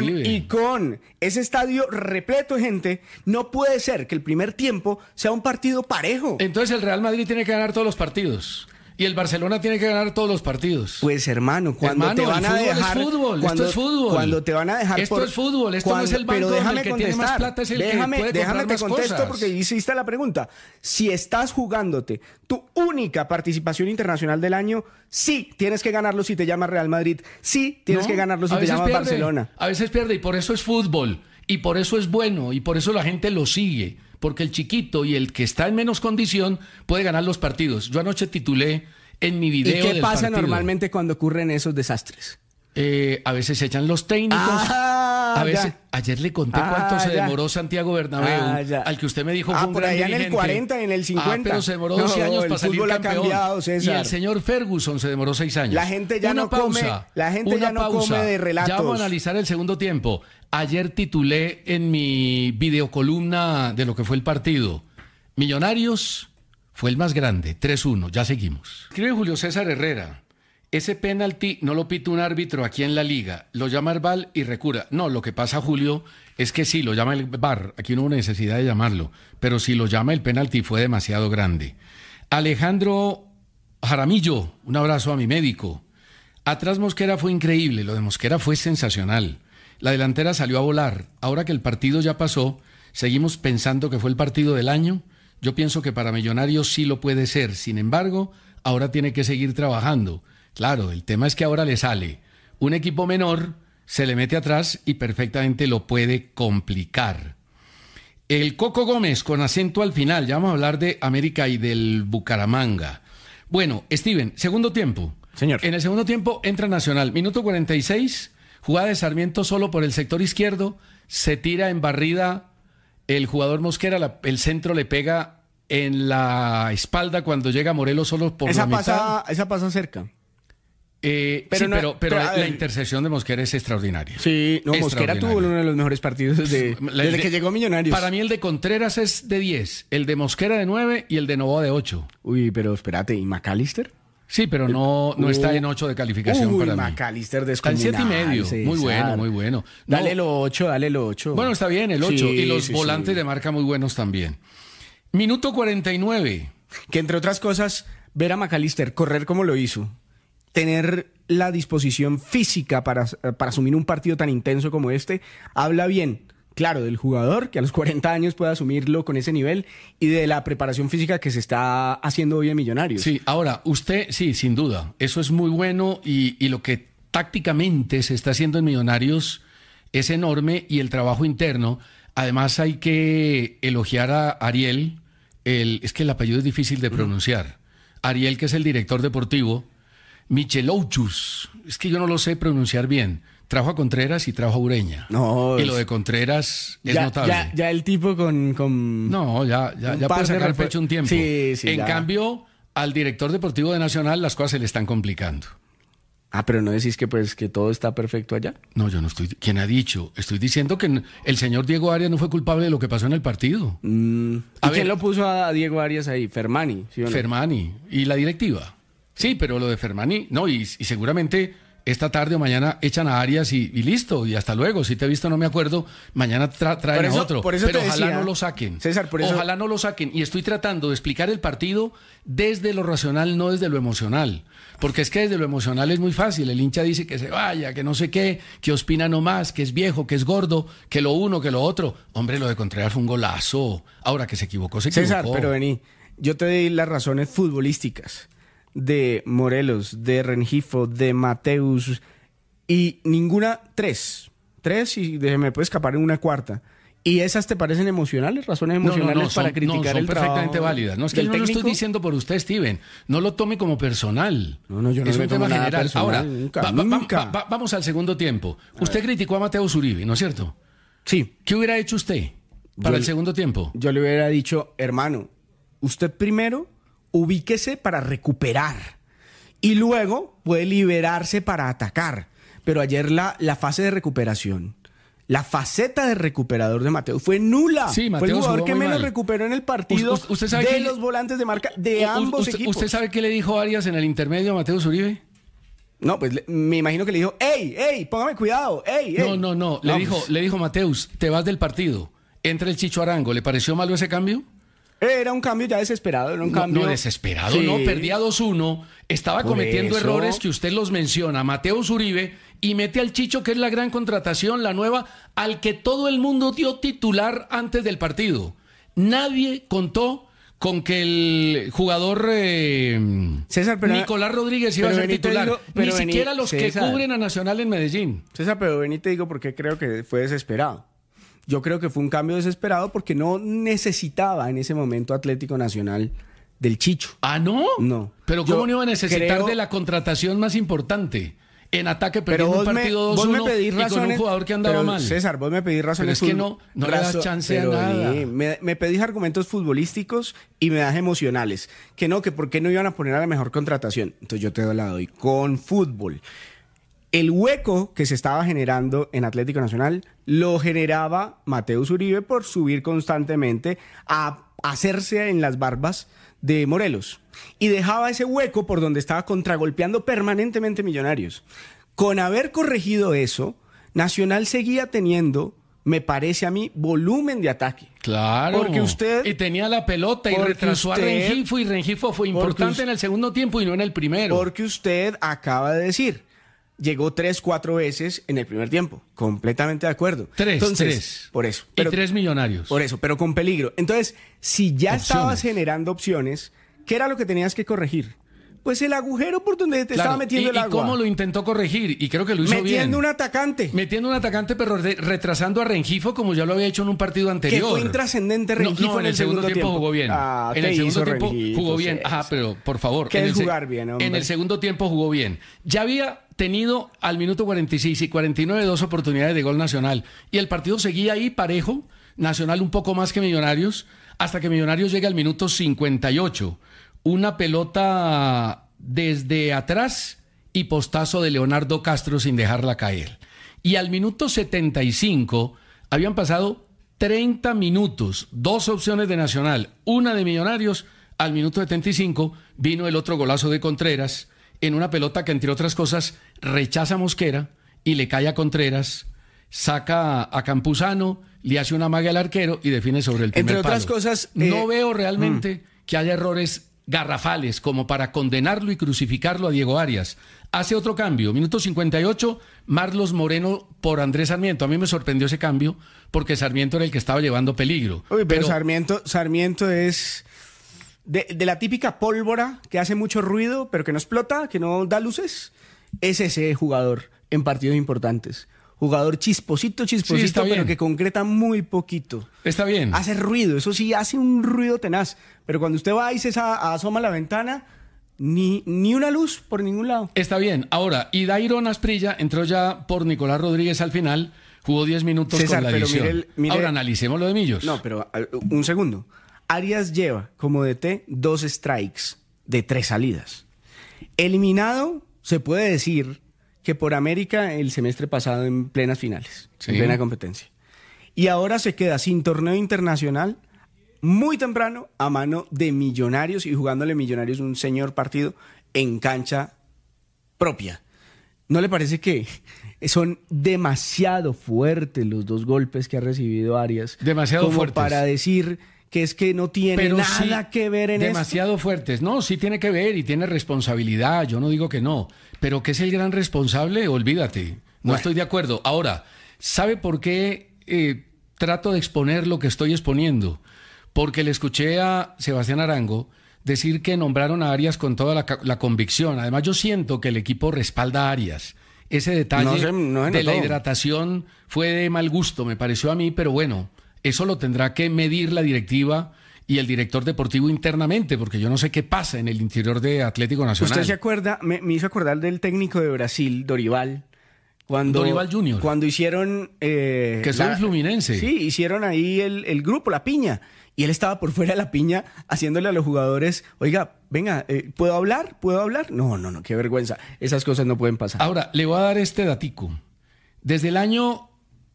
y con ese estadio repleto de gente, no puede ser que el primer tiempo sea un partido parejo. Entonces el Real Madrid tiene que ganar todos los partidos. Y el Barcelona tiene que ganar todos los partidos. Pues hermano, cuando te van a dejar... Esto es fútbol. Cuando te van a dejar... Esto es fútbol, esto no es el banco donde el que tiene más plata es el que puede comprar más cosas. Porque hiciste la pregunta. Si estás jugándote tu única participación internacional del año, sí tienes que ganarlo si te llamas Real Madrid. Sí tienes que ganarlo si te llamas Barcelona. A veces pierde y por eso es fútbol. Y por eso es bueno y por eso la gente lo sigue. Porque el chiquito y el que está en menos condición puede ganar los partidos. Yo anoche titulé en mi video del partido. ¿Y qué pasa normalmente cuando ocurren esos desastres? A veces se echan los técnicos. A veces, ayer le conté cuánto se demoró Santiago Bernabéu, al que usted me dijo fue un por gran allá dirigente. en el 40 y en el 50. Pero se demoró 12 años para salir campeón. Ha cambiado, César. Y el señor Ferguson se demoró 6 años. La gente ya no come de relatos. Ya vamos a analizar el segundo tiempo. Ayer titulé en mi videocolumna de lo que fue el partido. Millonarios fue el más grande, 3-1. Ya seguimos. Escribe Julio César Herrera. Ese penalti no lo pita un árbitro aquí en la liga, lo llama el VAR y recura. No, lo que pasa, Julio, es que sí, lo llama el VAR, aquí no hubo necesidad de llamarlo, pero si lo llama el penalti fue demasiado grande. Alejandro Jaramillo, un abrazo a mi médico. Atrás Mosquera fue increíble, lo de Mosquera fue sensacional. La delantera salió a volar. Ahora que el partido ya pasó, seguimos pensando que fue el partido del año. Yo pienso que para Millonarios sí lo puede ser, sin embargo, ahora tiene que seguir trabajando. Claro, el tema es que ahora le sale un equipo menor, se le mete atrás y perfectamente lo puede complicar. El Coco Gómez con acento al final, ya vamos a hablar de América y del Bucaramanga. Bueno, Steven, segundo tiempo. Señor. En el segundo tiempo entra Nacional, minuto 46, jugada de Sarmiento solo por el sector izquierdo, se tira en barrida el jugador Mosquera, el centro le pega en la espalda cuando llega Morelos solo por la mitad. Esa pasa cerca. pero la intersección de Mosquera es extraordinaria. Sí, no, Mosquera tuvo uno de los mejores partidos desde que llegó a Millonarios. Para mí el de Contreras es de 10, el de Mosquera de 9 y el de Novoa de 8. Uy, pero espérate, ¿y McAllister? Sí, pero no está en 8 de calificación para mí. McAllister Está en descomunal. 7,5. Muy bueno, muy bueno. Dale lo 8. Bueno, está bien, el 8. Sí, y los sí, volantes de marca muy buenos también. Minuto 49. Que entre otras cosas, ver a McAllister correr como lo hizo, tener la disposición física para asumir un partido tan intenso como este, habla bien, claro, del jugador que a los 40 años puede asumirlo con ese nivel y de la preparación física que se está haciendo hoy en Millonarios. Sí, ahora, usted, sí, sin duda, eso es muy bueno y lo que tácticamente se está haciendo en Millonarios es enorme y el trabajo interno. Además hay que elogiar a Ariel, es que el apellido es difícil de pronunciar. Ariel, que es el director deportivo, Michelouchus, es que yo no lo sé pronunciar bien. Trajo a Contreras y trajo a Ureña. No, y lo de Contreras es notable. Ya el tipo con no, ya puede sacar pecho un tiempo. Sí, en cambio, al director deportivo de Nacional las cosas se le están complicando. Ah, pero no decís que que todo está perfecto allá. No, yo no estoy. ¿Quién ha dicho? Estoy diciendo que el señor Diego Arias no fue culpable de lo que pasó en el partido. ¿Y quién lo puso a Diego Arias ahí? Fermani, ¿sí o no? Fermani y la directiva. Sí, pero lo de Fermani, no, y seguramente esta tarde o mañana echan a Arias y listo, y hasta luego. Si te he visto, no me acuerdo, mañana traen a otro. Por eso pero te ojalá decía, no lo saquen. César, por eso... Ojalá no lo saquen. Y estoy tratando de explicar el partido desde lo racional, no desde lo emocional. Porque es que desde lo emocional es muy fácil. El hincha dice que se vaya, que no sé qué, que Ospina no más, que es viejo, que es gordo, que lo uno, que lo otro. Hombre, lo de Contreras fue un golazo. Ahora que se equivocó, se equivocó. César, pero vení, yo te di las razones futbolísticas de Morelos, de Rengifo, de Mateus, y ninguna, tres, y me puede escapar en una cuarta. ¿Y esas te parecen emocionales, razones emocionales para criticar el trabajo? Son perfectamente válidas. No es que yo no lo estoy diciendo por usted, Steven. No lo tome como personal. No, yo no es un tema general. Personal, ahora, nunca. Vamos al segundo tiempo. Usted criticó a Mateus Uribe, ¿no es cierto? Sí. ¿Qué hubiera hecho usted para el segundo tiempo? Yo le hubiera dicho, hermano, usted primero ubíquese para recuperar y luego puede liberarse para atacar. Pero ayer la fase de recuperación, la faceta de recuperador de Mateus fue nula. Sí, Mateus fue el jugador que menos mal. recuperó en el partido ¿Usted sabe los volantes de marca de ambos equipos. ¿Usted sabe qué le dijo Arias en el intermedio a Mateus Uribe? No, pues me imagino que le dijo, ¡ey, póngame cuidado! ¡Ey! No. Le dijo, Mateus, te vas del partido. Entra el Chicho Arango. ¿Le pareció malo ese cambio? Era un cambio ya desesperado. No, desesperado, sí. No. Perdía 2-1. Estaba cometiendo errores que usted los menciona. Mateus Uribe, y mete al Chicho, que es la gran contratación, la nueva, al que todo el mundo dio titular antes del partido. Nadie contó con que el jugador César, pero, Nicolás Rodríguez iba a ser titular. Ni siquiera los que cubren a Nacional en Medellín. César, pero vení, te digo por qué creo que fue desesperado. Yo creo que fue un cambio desesperado porque no necesitaba en ese momento Atlético Nacional del Chicho. ¿Ah, no? No. Pero ¿cómo no iba a necesitar de la contratación más importante? En ataque perdiendo un partido 2-1 y con un jugador que andaba mal. César, vos me pedís razones. Pero es que no le das chance a nada. Me pedís argumentos futbolísticos y me das emocionales. Que por qué no iban a poner a la mejor contratación. Entonces yo te la doy con fútbol. El hueco que se estaba generando en Atlético Nacional lo generaba Mateus Uribe por subir constantemente a hacerse en las barbas de Morelos. Y dejaba ese hueco por donde estaba contragolpeando permanentemente Millonarios. Con haber corregido eso, Nacional seguía teniendo, me parece a mí, volumen de ataque. Claro. Porque usted... Y tenía la pelota y retrasó a Rengifo, y Rengifo fue importante en el segundo tiempo y no en el primero. Porque usted acaba de decir, llegó 3-4 veces en el primer tiempo. Completamente de acuerdo. Tres. Por eso. Y 3 Millonarios. Por eso, pero con peligro. Entonces, si ya estabas generando opciones, ¿qué era lo que tenías que corregir? Pues el agujero por donde te estaba metiendo el agua. ¿Y cómo lo intentó corregir? Y creo que lo hizo bien. Metiendo un atacante. Metiendo un atacante, pero retrasando a Rengifo, como ya lo había hecho en un partido anterior. Que fue intrascendente Rengifo en el segundo tiempo. Jugó bien. En el segundo tiempo jugó bien. Ajá, pero por favor. ¿Qué es jugar bien, hombre? En el segundo tiempo jugó bien. Ya había tenido al minuto 46 y 49 2 oportunidades de gol Nacional. Y el partido seguía ahí parejo. Nacional un poco más que Millonarios. Hasta que Millonarios llega al minuto 58. Una pelota desde atrás y postazo de Leonardo Castro sin dejarla caer. Y al minuto 75 habían pasado 30 minutos, 2 opciones de Nacional, una de Millonarios. Al minuto 75 vino el otro golazo de Contreras en una pelota que, entre otras cosas, rechaza a Mosquera y le cae a Contreras, saca a Campuzano, le hace una magia al arquero y define sobre el primer Entre otras palo. cosas, no veo realmente que haya errores garrafales como para condenarlo y crucificarlo a Diego Arias. Hace otro cambio, minuto 58, Marlos Moreno por Andrés Sarmiento. A mí me sorprendió ese cambio porque Sarmiento era el que estaba llevando peligro. Uy, pero Sarmiento es de la típica pólvora que hace mucho ruido, pero que no explota, que no da luces. Es ese jugador en partidos importantes. Jugador chisposito, Sí, pero que concreta muy poquito. Está bien. Hace ruido, eso sí, hace un ruido tenaz. Pero cuando usted va y se asoma a la ventana, ni una luz por ningún lado. Está bien. Ahora, y Dairon Asprilla entró ya por Nicolás Rodríguez al final, jugó 10 minutos César, con la pero adición. mire- Ahora analicemos lo de Millos. No, pero un segundo. Arias lleva como DT 2 strikes de 3 salidas. Eliminado, se puede decir que por América el semestre pasado en plenas finales, Sí. en plena competencia. Y ahora se queda sin torneo internacional muy temprano a mano de Millonarios y jugándole Millonarios un señor partido en cancha propia. ¿No le parece que son demasiado fuertes los 2 golpes que ha recibido Arias? Demasiado como fuertes. para decir que es que no tiene Pero nada sí, que ver en demasiado fuertes. No, sí tiene que ver y tiene responsabilidad, yo no digo que no, pero que es el gran responsable, olvídate, no Bueno. estoy de acuerdo. Ahora, ¿sabe por qué trato de exponer lo que estoy exponiendo? Porque le escuché a Sebastián Arango decir que nombraron a Arias con toda la convicción. Además, yo siento que el equipo respalda a Arias. Ese detalle No se de la notó. hidratación fue de mal gusto, me pareció a mí, pero bueno, eso lo tendrá que medir la directiva y el director deportivo internamente, porque yo no sé qué pasa en el interior de Atlético Nacional. ¿Usted se acuerda? Me hizo acordar del técnico de Brasil, Dorival. Dorival Junior. Cuando hicieron... Que estuvo en Fluminense. Sí, hicieron ahí el grupo, la piña. Y él estaba por fuera de la piña haciéndole a los jugadores, oiga, venga, ¿puedo hablar? ¿Puedo hablar? No, qué vergüenza. Esas cosas no pueden pasar. Ahora, le voy a dar este datico. Desde el año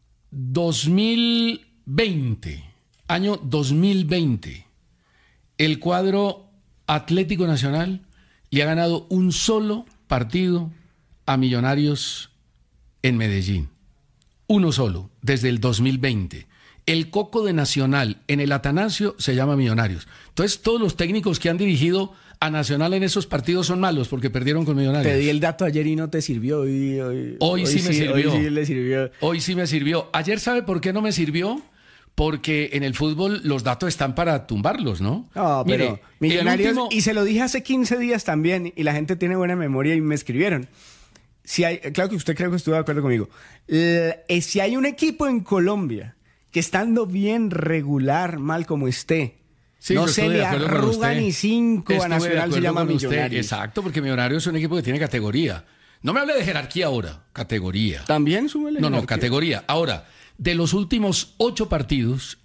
2020, el cuadro Atlético Nacional le ha ganado un solo partido a Millonarios en Medellín. Uno solo, desde el 2020. El coco de Nacional en el Atanasio se llama Millonarios. Entonces, todos los técnicos que han dirigido a Nacional en esos partidos son malos porque perdieron con Millonarios. Te di el dato ayer y no te sirvió. Hoy sí me sirvió. Hoy sí le sirvió. Hoy sí me sirvió. Ayer, ¿sabe por qué no me sirvió? Porque en el fútbol los datos están para tumbarlos, ¿no? No, pero Mire, Millonarios, el último- y se lo dije hace 15 días también, y la gente tiene buena memoria y me escribieron. Claro que usted creo que estuvo de acuerdo conmigo. Si hay un equipo en Colombia que estando bien, regular, mal como esté, Sí, no yo se estoy de le acuerdo con arruga usted. ni 5 a Estuve de Nacional, se acuerdo llama con usted. Millonarios. Exacto, porque Millonarios es un equipo que tiene categoría. No me hable de jerarquía ahora, categoría. También súmele. No, jerarquía. categoría. Ahora, de los últimos 8 partidos,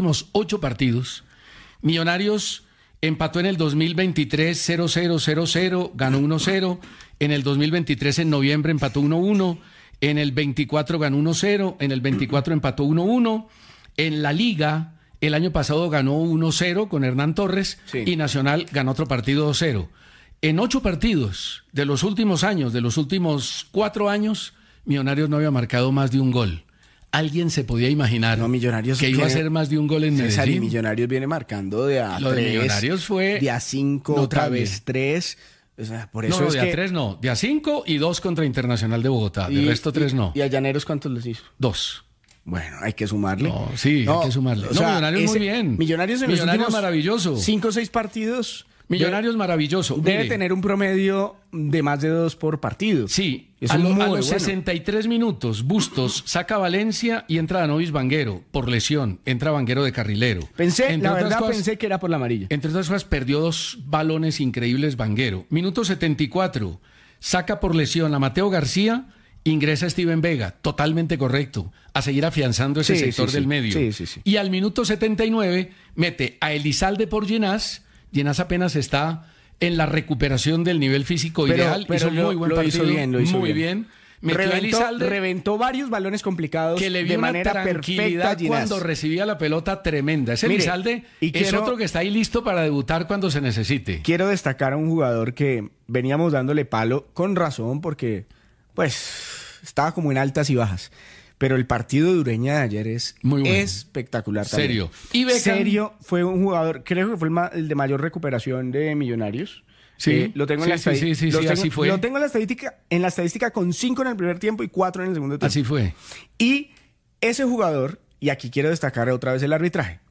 Millonarios empató en el 2023 0-0-0-0, ganó 1-0. En el 2023, en noviembre, empató 1-1. En el 24 ganó 1-0. En el 24 empató 1-1. En la Liga, el año pasado ganó 1-0 con Hernán Torres. Sí. Y Nacional ganó otro partido 2-0. En 8 partidos de los últimos años, de los últimos 4 años, Millonarios no había marcado más de un gol. ¿Alguien se podía imaginar No, Millonarios que iba a tiene- ser más de un gol en César, y Medellín? Millonarios viene marcando de a Lo de 3, Millonarios fue de a 5, otra notable. vez 3. O sea, por eso No, es de que... a 3 no, de a 5 y 2 contra Internacional de Bogotá. De y- resto 3 no. ¿Y a Llaneros cuántos les hizo? 2. Bueno, hay que sumarle. No, sí, hay que sumarle. o No, sea, Millonarios muy bien. Millonarios en Millonarios los últimos maravilloso. 5 o 6 partidos. Millonarios maravilloso. Debe Mire, tener un promedio de más de 2 por partido. Sí, Es a muy los bueno. 63 minutos, Bustos saca a Valencia y entra Danovis Vanguero por lesión. Entra Vanguero de carrilero. Pensé, Entre la otras verdad cosas- pensé que era por la amarilla. Entre otras cosas, perdió 2 balones increíbles Vanguero. Minuto 74, saca por lesión a Mateo García, ingresa Steven Vega, totalmente correcto, a seguir afianzando ese Sí, sector sí, del sí. medio. Sí. Y al minuto 79 mete a Elizalde por Ginás. Ginás apenas está en la recuperación del nivel físico ideal. Pero hizo muy buen partido, lo hizo muy bien. Metió a Elizalde, reventó varios balones complicados que le vio de una manera tranquilidad perfecta cuando recibía la pelota tremenda. Ese Elizalde es otro que está ahí listo para debutar cuando se necesite. Quiero destacar a un jugador que veníamos dándole palo con razón porque, pues, estaba como en altas y bajas. Pero el partido de Ureña de ayer es muy bueno, espectacular también. Serio. Y Beckham, serio, fue un jugador, creo que fue el de mayor recuperación de Millonarios. Sí, lo tengo en la estadística. Así fue. Lo tengo en la estadística con 5 en el primer tiempo y 4 en el segundo tiempo. Así fue. Y ese jugador, y aquí quiero destacar otra vez el arbitraje.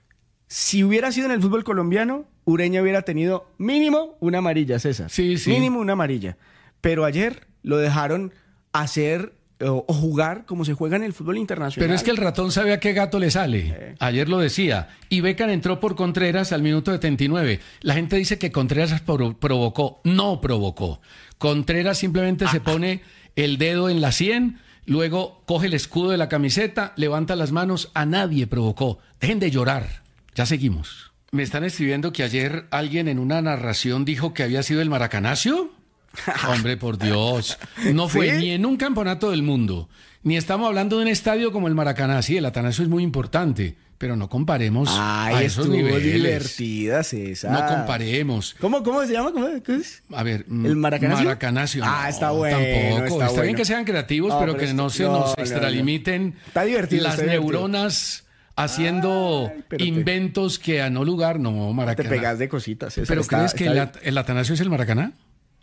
Si hubiera sido en el fútbol colombiano, Ureña hubiera tenido mínimo una amarilla, César. Sí. Mínimo una amarilla. Pero ayer lo dejaron hacer o jugar como se juega en el fútbol internacional. Pero es que el ratón sabe a qué gato le sale. Ayer lo decía. Y Beckham entró por Contreras al minuto 79. La gente dice que Contreras provocó. No provocó. Contreras simplemente se pone el dedo en la sien, luego coge el escudo de la camiseta, levanta las manos. A nadie provocó. Dejen de llorar. Ya seguimos. Me están escribiendo que ayer alguien en una narración dijo que había sido el Maracanazo. Hombre, por Dios. No fue ¿Sí? ni en un campeonato del mundo, ni estamos hablando de un estadio como el Maracaná. Sí, el Atanasio es muy importante, pero no comparemos a esos niveles. Divertida, César. No comparemos. ¿Cómo se llama? ¿Qué es? A ver, ¿el Maracanazo? Maracanazo. Está bueno. Tampoco. Está bien bueno. que sean creativos, pero que no se nos extralimiten Está divertido, las neuronas haciendo inventos que a no lugar. No, Maracaná. Te pegas de cositas, César. ¿Pero crees que el Atanasio es el Maracaná?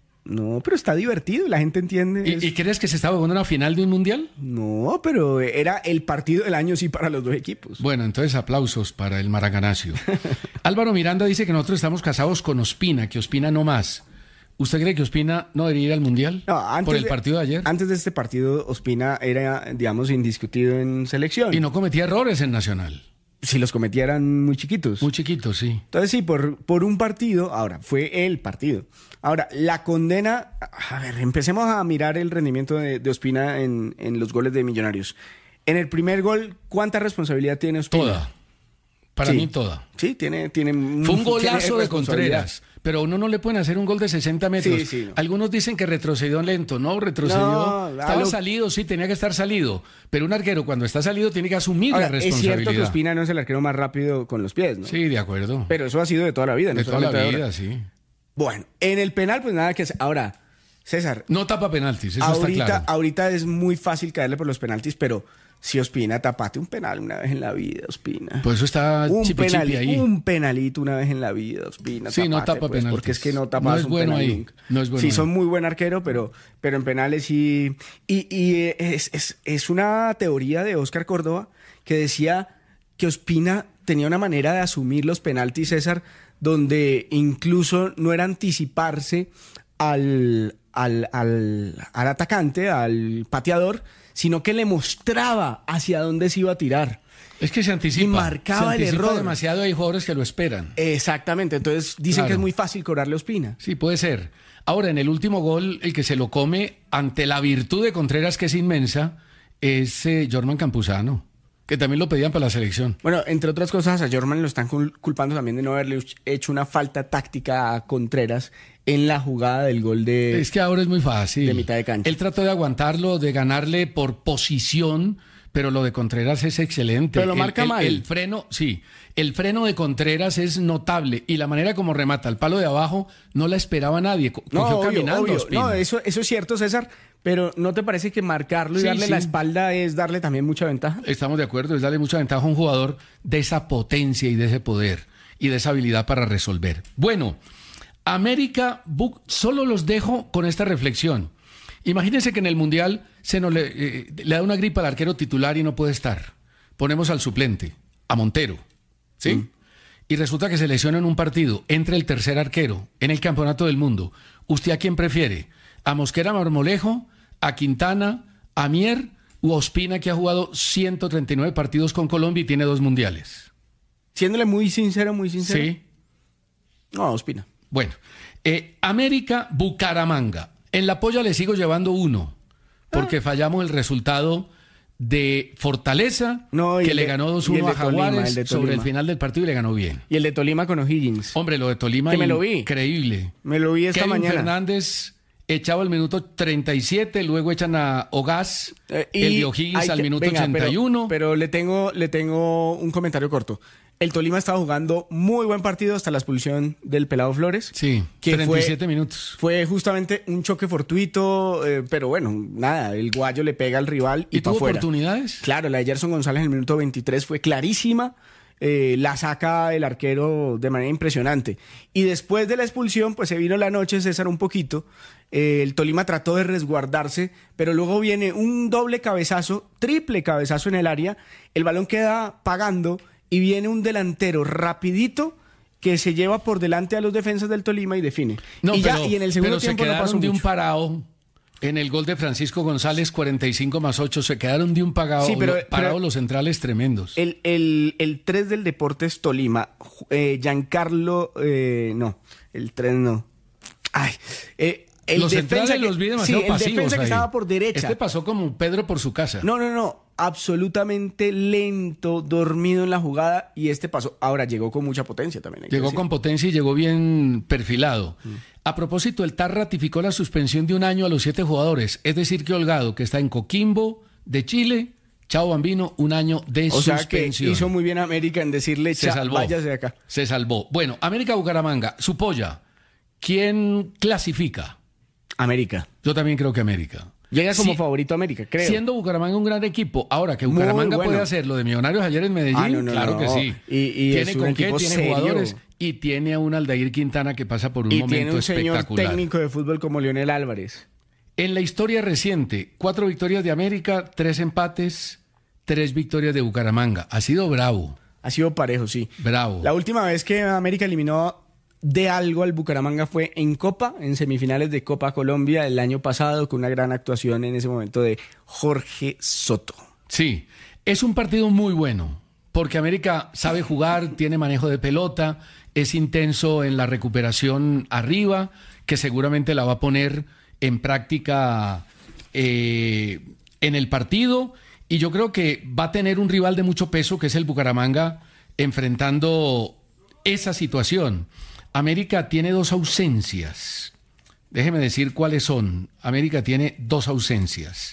No, pero está divertido, la gente entiende. ¿Y crees que se estaba jugando una final de un mundial? No, pero era el partido del año sí para los dos equipos. Bueno, entonces aplausos para el Maracanazo. Álvaro Miranda dice que nosotros estamos casados con Ospina, que Ospina no más. ¿Usted cree que Ospina no debería ir al mundial por el partido de ayer? Antes de este partido, Ospina era, digamos, indiscutido en selección. Y no cometía errores en Nacional. Si los cometieran muy chiquitos. Muy chiquitos, sí. Entonces sí, por un partido, ahora, fue el partido. Ahora, la condena, a ver, empecemos a mirar el rendimiento de Ospina en los goles de Millonarios. En el primer gol, ¿cuánta responsabilidad tiene Ospina? Toda. Para mí toda. Sí, tiene Fue un golazo de Contreras, pero a uno no le pueden hacer un gol de 60 metros. Sí, no. Algunos dicen que retrocedió lento. No, retrocedió. Estaba salido, sí, tenía que estar salido. Pero un arquero cuando está salido tiene que asumir la responsabilidad. Es cierto que Ospina no es el arquero más rápido con los pies, ¿no? Sí, de acuerdo. Pero eso ha sido de toda la vida. De toda la vida, sí. Bueno, en el penal, pues nada que hacer. Ahora, César. No tapa penaltis, eso está claro. Ahorita es muy fácil caerle por los penaltis, pero si Ospina, tapate un penal una vez en la vida, Ospina. Pues eso está chipi ahí. Un penalito una vez en la vida, Ospina. Sí, tapate, no tapa pues, penaltis. Porque es que no tapas no es un bueno penal ahí. nunca. No es bueno. Sí, ahí. son muy buen arquero, pero en penales sí. Y es una teoría de Óscar Córdoba que decía que Ospina tenía una manera de asumir los penaltis, César, donde incluso no era anticiparse al atacante, al pateador, sino que le mostraba hacia dónde se iba a tirar. Es que se anticipa. Y marcaba el error. Demasiado, hay jugadores que lo esperan. Exactamente, entonces dicen que es muy fácil cobrarle a Ospina. Sí, puede ser. Ahora, en el último gol, el que se lo come ante la virtud de Contreras, que es inmensa, es Jorman Campuzano, que también lo pedían para la selección. Bueno, entre otras cosas, a Jorman lo están culpando también de no haberle hecho una falta táctica a Contreras en la jugada del gol de... Es que ahora es muy fácil. De mitad de cancha. Él trató de aguantarlo, de ganarle por posición, pero lo de Contreras es excelente. Pero lo marca mal. El freno, sí. El freno de Contreras es notable y la manera como remata el palo de abajo no la esperaba nadie. Cogió caminando. Obvio. No, eso es cierto, César. Pero ¿no te parece que marcarlo y darle la espalda es darle también mucha ventaja? Estamos de acuerdo, es darle mucha ventaja a un jugador de esa potencia y de ese poder y de esa habilidad para resolver. Bueno, América, solo los dejo con esta reflexión. Imagínense que en el Mundial le da una gripa al arquero titular y no puede estar. Ponemos al suplente, a Montero, ¿sí? Y resulta que se lesiona en un partido, entre el tercer arquero en el Campeonato del Mundo. ¿Usted a quién prefiere? ¿A Mosquera Marmolejo, a Quintana, a Mier o a Ospina, que ha jugado 139 partidos con Colombia y tiene 2 mundiales? Siéndole muy sincero. Sí. No, Ospina. Bueno, América Bucaramanga. En la polla le sigo llevando 1, porque fallamos el resultado de Fortaleza, que le ganó 2-1 a Jaguares sobre el final del partido y le ganó bien. Y el de Tolima con O'Higgins. Hombre, lo de Tolima, que me lo vi. Increíble. Me lo vi esta mañana. Fernández echaba al minuto 37, luego echan a Ogaz, el de O'Higgins al minuto 81. Pero le tengo un comentario corto. El Tolima estaba jugando muy buen partido hasta la expulsión del Pelado Flores. Sí, que 37 minutos. Fue justamente un choque fortuito, pero bueno, nada, el Guayo le pega al rival y tuvo fuera. ¿Oportunidades? Claro, la de Gerson González en el minuto 23 fue clarísima. La saca el arquero de manera impresionante. Y después de la expulsión, pues se vino la noche, César, un poquito. El Tolima trató de resguardarse, pero luego viene un doble cabezazo, triple cabezazo en el área. El balón queda pagando y viene un delantero rapidito que se lleva por delante a los defensas del Tolima y define. Y en el segundo tiempo no pasó de un parado. En el gol de Francisco González, 45+8, se quedaron de un parado, pero los centrales tremendos. El 3 del Deportes Tolima, Giancarlo, no, el 3 no. Ay, los centrales los vi demasiado pasivos. El defensa que ahí. Estaba por derecha. Este pasó como Pedro por su casa. No. Absolutamente lento, dormido en la jugada y este pasó. Ahora llegó con mucha potencia también. Llegó con potencia y llegó bien perfilado. A propósito, el TAR ratificó la suspensión de 1 año a los 7 jugadores. Es decir, que Holgado, que está en Coquimbo, de Chile, Chao Bambino, 1 año de suspensión. O sea que hizo muy bien América en decirle, váyase de acá. Se salvó. Bueno, América Bucaramanga, su polla. ¿Quién clasifica? América. Yo también creo que América. Llega como favorito América, creo. Siendo Bucaramanga un gran equipo. Ahora, que Bucaramanga puede hacer lo de Millonarios ayer en Medellín, claro que sí. Y tiene con qué, tiene serio. Jugadores y tiene a un Aldair Quintana que pasa por un momento espectacular. Y tiene un señor técnico de fútbol como Leonel Álvarez. En la historia reciente, 4 victorias de América, 3 empates, 3 victorias de Bucaramanga. Ha sido bravo. Ha sido parejo, sí. Bravo. La última vez que América eliminó de algo al Bucaramanga fue en Copa, en semifinales de Copa Colombia el año pasado, con una gran actuación en ese momento de Jorge Soto. Sí, es un partido muy bueno, porque América sabe jugar, tiene manejo de pelota, es intenso en la recuperación arriba, que seguramente la va a poner en práctica en el partido, y yo creo que va a tener un rival de mucho peso, que es el Bucaramanga, enfrentando esa situación. América tiene 2 ausencias. Déjeme decir cuáles son. América tiene 2 ausencias.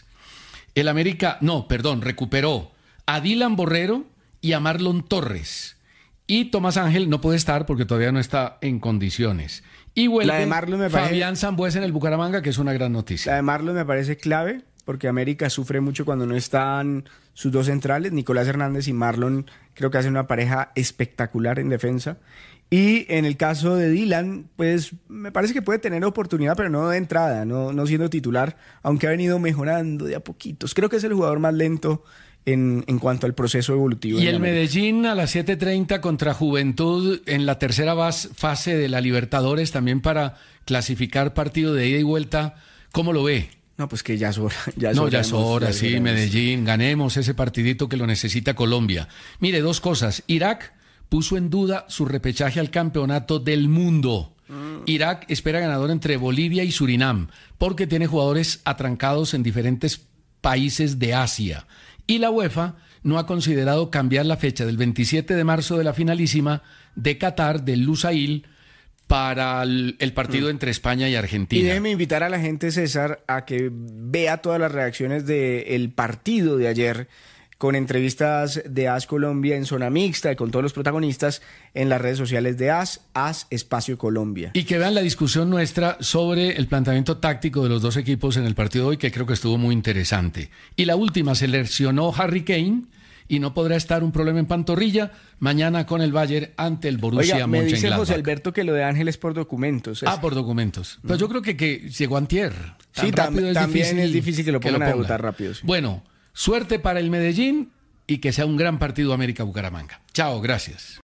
Recuperó a Dylan Borrero y a Marlon Torres. Y Tomás Ángel no puede estar porque todavía no está en condiciones. Y vuelve Fabián Sambuesa en el Bucaramanga, que es una gran noticia. La de Marlon me parece clave porque América sufre mucho cuando no están sus 2 centrales. Nicolás Hernández y Marlon creo que hacen una pareja espectacular en defensa. Y en el caso de Dylan, pues me parece que puede tener oportunidad, pero no de entrada, no siendo titular, aunque ha venido mejorando de a poquitos. Creo que es el jugador más lento en cuanto al proceso evolutivo. Y el Medellín a las 7:30 contra Juventud en la tercera fase de la Libertadores, también para clasificar partido de ida y vuelta. ¿Cómo lo ve? No, pues que ya es hora. Ya es hora, sí, Medellín. Ganemos ese partidito que lo necesita Colombia. Mire, 2 cosas. Irak puso en duda su repechaje al campeonato del mundo. Irak espera ganador entre Bolivia y Surinam, porque tiene jugadores atrancados en diferentes países de Asia. Y la UEFA no ha considerado cambiar la fecha del 27 de marzo de la finalísima de Qatar, del Lusail, para el partido entre España y Argentina. Y déjeme invitar a la gente, César, a que vea todas las reacciones del partido de ayer, con entrevistas de AS Colombia en zona mixta y con todos los protagonistas en las redes sociales de AS Espacio Colombia. Y que vean la discusión nuestra sobre el planteamiento táctico de los 2 equipos en el partido de hoy, que creo que estuvo muy interesante. Y la última, se lesionó Harry Kane y no podrá estar, un problema en pantorrilla, mañana con el Bayern ante el Borussia Mönchengladbach. Me dice José Alberto que lo de Ángel es por documentos. Por documentos. Pues yo creo que llegó antier. Sí, también es difícil que lo pongan a debutar rápido. Sí. Bueno, suerte para el Medellín y que sea un gran partido América-Bucaramanga. Chao, gracias.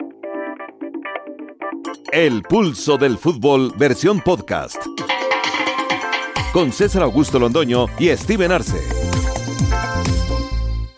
El pulso del fútbol versión podcast. Con César Augusto Londoño y Steven Arce.